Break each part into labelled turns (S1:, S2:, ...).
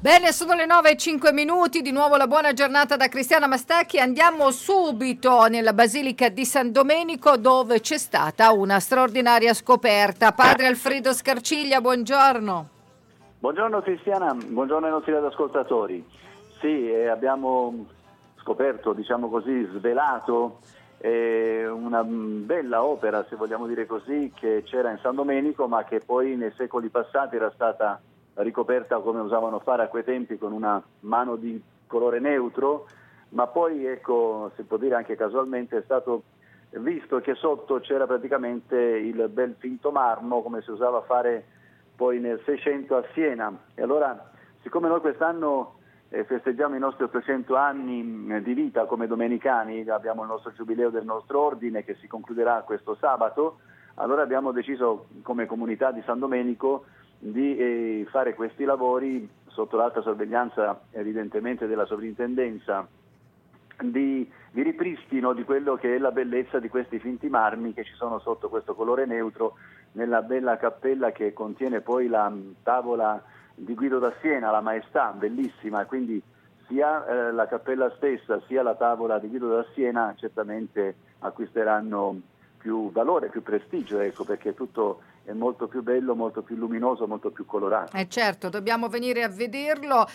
S1: Bene, sono le 9:05, di nuovo la buona giornata da Cristiana Mastacchi. Andiamo subito nella Basilica di San Domenico, dove c'è stata una straordinaria scoperta. Padre Alfredo Scarciglia, buongiorno.
S2: Buongiorno Cristiana, buongiorno ai nostri ascoltatori. Sì, abbiamo scoperto, diciamo così, svelato una bella opera, se vogliamo dire così, che c'era in San Domenico, ma che poi nei secoli passati era stata ricoperta come usavano fare a quei tempi con una mano di colore neutro, ma poi, ecco, si può dire anche casualmente, è stato visto che sotto c'era praticamente il bel finto marmo, come si usava fare poi nel 600 a Siena. E allora, siccome noi quest'anno festeggiamo i nostri 800 anni di vita come domenicani, abbiamo il nostro giubileo del nostro ordine che si concluderà questo sabato, allora abbiamo deciso come comunità di San Domenico di fare questi lavori sotto l'alta sorveglianza evidentemente della sovrintendenza di ripristino di quello che è la bellezza di questi finti marmi che ci sono sotto questo colore neutro nella bella cappella che contiene poi la tavola di Guido da Siena, la Maestà, bellissima, quindi sia la cappella stessa sia la tavola di Guido da Siena certamente acquisteranno più valore, più prestigio, ecco, perché tutto è molto più bello, molto più luminoso, molto più colorato.
S1: Certo, dobbiamo venire a vederlo.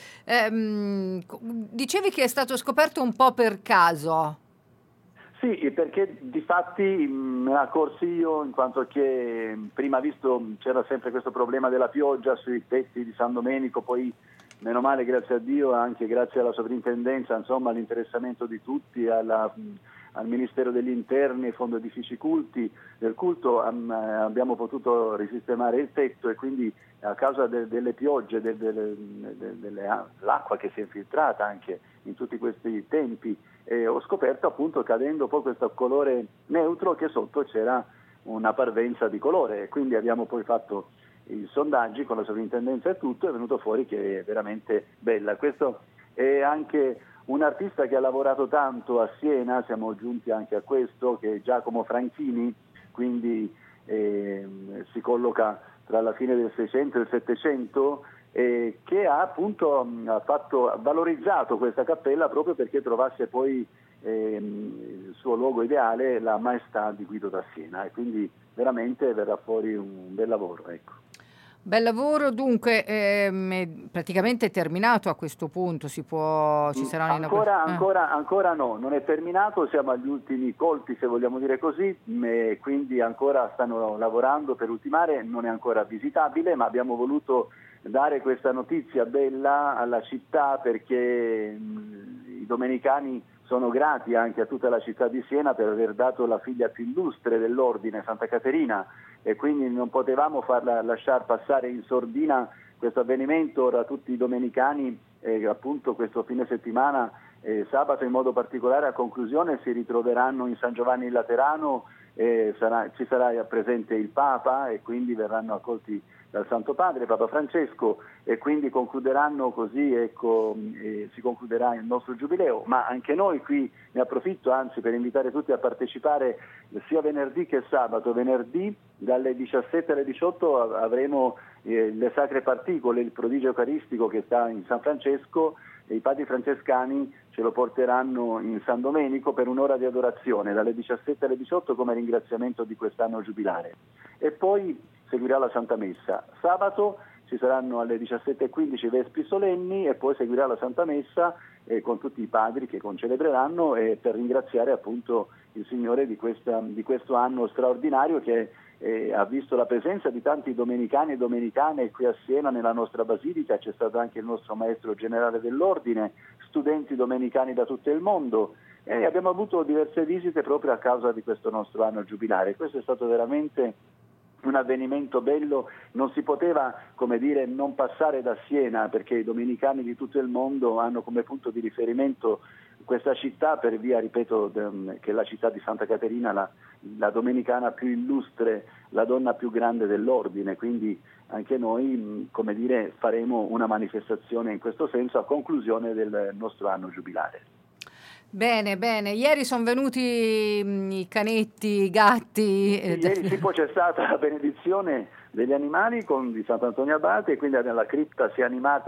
S1: Dicevi che è stato scoperto un po' per caso.
S2: Sì, perché di fatti me ne accorsi io, in quanto che prima visto c'era sempre questo problema della pioggia sui tetti di San Domenico, poi meno male, grazie a Dio, anche grazie alla sovrintendenza, insomma all'interessamento di tutti, al Ministero degli Interni, al Fondo Edifici del Culto, abbiamo potuto risistemare il tetto e quindi a causa delle piogge, dell'acqua che si è infiltrata anche in tutti questi tempi, ho scoperto appunto cadendo poi questo colore neutro che sotto c'era una parvenza di colore e quindi abbiamo poi fatto i sondaggi con la sovrintendenza e tutto, è venuto fuori che è veramente bella. Questo è anche un artista che ha lavorato tanto a Siena, siamo giunti anche a questo, che è Giacomo Franchini, quindi si colloca tra la fine del 600 e il 700, che ha appunto valorizzato questa cappella proprio perché trovasse poi il suo luogo ideale, la Maestà di Guido da Siena, e quindi veramente verrà fuori un bel lavoro, ecco.
S1: Bel lavoro, dunque è praticamente terminato a questo punto, ci saranno
S2: ancora no, non è terminato, siamo agli ultimi colpi se vogliamo dire così, quindi ancora stanno lavorando per ultimare, non è ancora visitabile, ma abbiamo voluto dare questa notizia bella alla città perché i domenicani sono grati anche a tutta la città di Siena per aver dato la figlia più illustre dell'ordine, Santa Caterina, e quindi non potevamo lasciar passare in sordina questo avvenimento. Ora tutti i domenicani appunto questo fine settimana, sabato in modo particolare a conclusione, si ritroveranno in San Giovanni in Laterano, ci sarà presente il Papa e quindi verranno accolti dal Santo Padre, Papa Francesco, e quindi concluderanno così, ecco, si concluderà il nostro giubileo, ma anche noi qui ne approfitto anzi per invitare tutti a partecipare sia venerdì che sabato. Venerdì dalle 17 alle 18 avremo le sacre particole, il prodigio eucaristico che sta in San Francesco, e i padri francescani ce lo porteranno in San Domenico per un'ora di adorazione dalle 17 alle 18 come ringraziamento di quest'anno giubilare, e poi seguirà la Santa Messa. Sabato ci saranno alle 17:15 i Vespri solenni e poi seguirà la Santa Messa con tutti i padri che concelebreranno per ringraziare appunto il Signore di questo anno straordinario che ha visto la presenza di tanti domenicani e domenicane qui a Siena nella nostra basilica. C'è stato anche il nostro maestro generale dell'ordine, studenti domenicani da tutto il mondo, e abbiamo avuto diverse visite proprio a causa di questo nostro anno giubilare. Questo è stato veramente un avvenimento bello, non si poteva, come dire, non passare da Siena, perché i domenicani di tutto il mondo hanno come punto di riferimento questa città per via, ripeto, che è la città di Santa Caterina, la domenicana più illustre, la donna più grande dell'ordine, quindi anche noi, come dire, faremo una manifestazione in questo senso a conclusione del nostro anno giubilare.
S1: Bene, bene. Ieri sono venuti i canetti, i gatti.
S2: Ieri tipo c'è stata la benedizione degli animali di Sant'Antonio Abate, e quindi nella cripta si è animata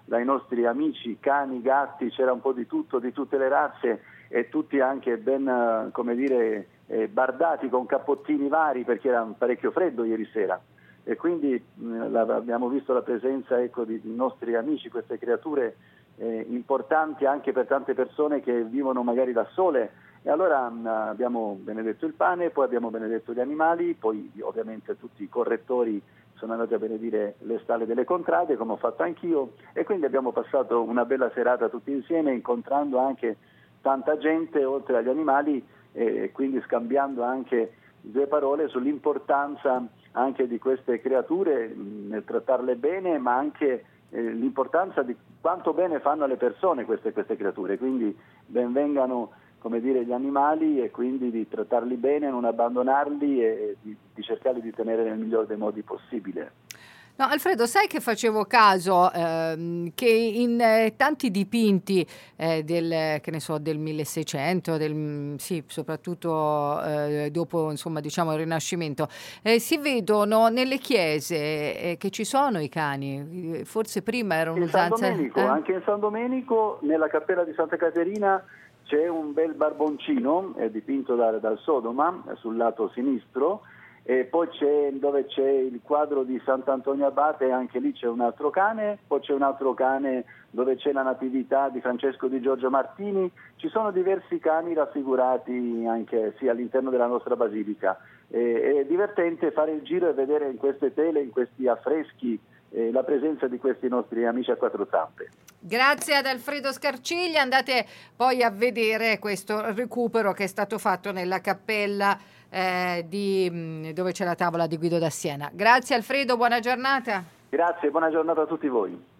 S2: dai nostri amici cani, gatti, c'era un po' di tutto, di tutte le razze, e tutti anche ben, bardati con cappottini vari, perché era parecchio freddo ieri sera. E quindi abbiamo visto la presenza di nostri amici, queste creature importanti anche per tante persone che vivono magari da sole. E allora abbiamo benedetto il pane, poi abbiamo benedetto gli animali, poi ovviamente tutti i correttori sono andati a benedire le stalle delle contrade, come ho fatto anch'io, e quindi abbiamo passato una bella serata tutti insieme, incontrando anche tanta gente oltre agli animali, e quindi scambiando anche due parole sull'importanza anche di queste creature, nel trattarle bene, ma anche l'importanza di quanto bene fanno alle persone queste creature. Quindi benvengano, gli animali, e quindi di trattarli bene, non abbandonarli, e di cercarli di tenere nel miglior dei modi possibile.
S1: No, Alfredo, sai che facevo caso che in tanti dipinti del 1600, sì, soprattutto dopo, il Rinascimento, si vedono nelle chiese che ci sono i cani. Forse prima era un'usanza.
S2: Anche in San Domenico, nella cappella di Santa Caterina, c'è un bel barboncino dipinto dal Sodoma sul lato sinistro, e poi dove c'è il quadro di Sant'Antonio Abate, anche lì c'è un altro cane, poi c'è un altro cane dove c'è la Natività di Francesco di Giorgio Martini. Ci sono diversi cani raffigurati anche all'interno della nostra basilica. È divertente fare il giro e vedere in queste tele, in questi affreschi, la presenza di questi nostri amici a quattro zampe.
S1: Grazie ad Alfredo Scarciglia. Andate poi a vedere questo recupero che è stato fatto nella cappella dove c'è la tavola di Guido da Siena. Grazie Alfredo, buona giornata.
S2: Grazie, buona giornata a tutti voi.